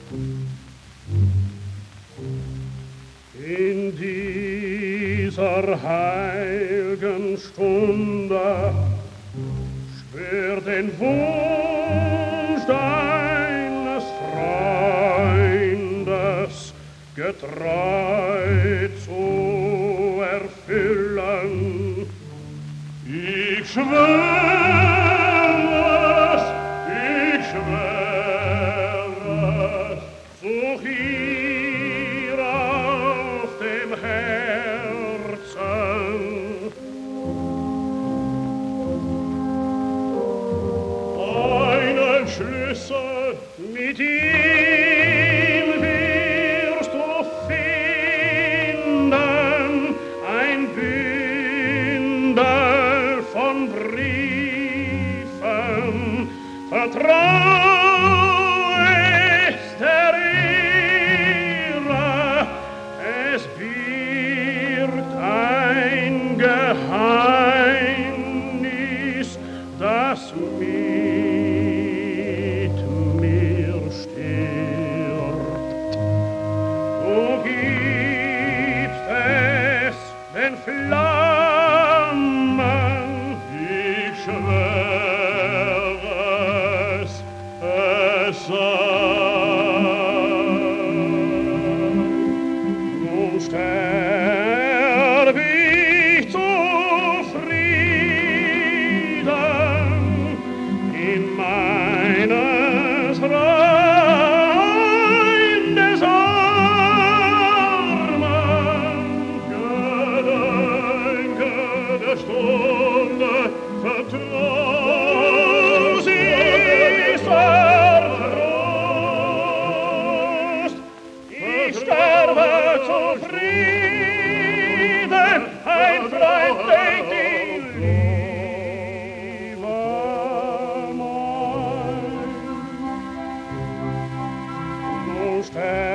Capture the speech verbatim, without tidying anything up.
In dieser heiligen Stunde spür den Wunsch deines Freundes getreu zu erfüllen. Ich schwöre es, ich schwöre es, such hier auf dem Herzen. Einen Schlüssel mit ihm wirst du finden, ein Bündel von Briefen, vertraue es der Ehre, es birgt ein Geheimnis, das mit mir stirbt. Du gibst es den Flammen, ich schwöre es, es sei. Nun sterb ich zufrieden in meines Freundes Armen. Gedenke der Stunde, vertrau sie Vertrost. Ich sterbe zufrieden, ein Freund denkt die Liebe mein. Du sterb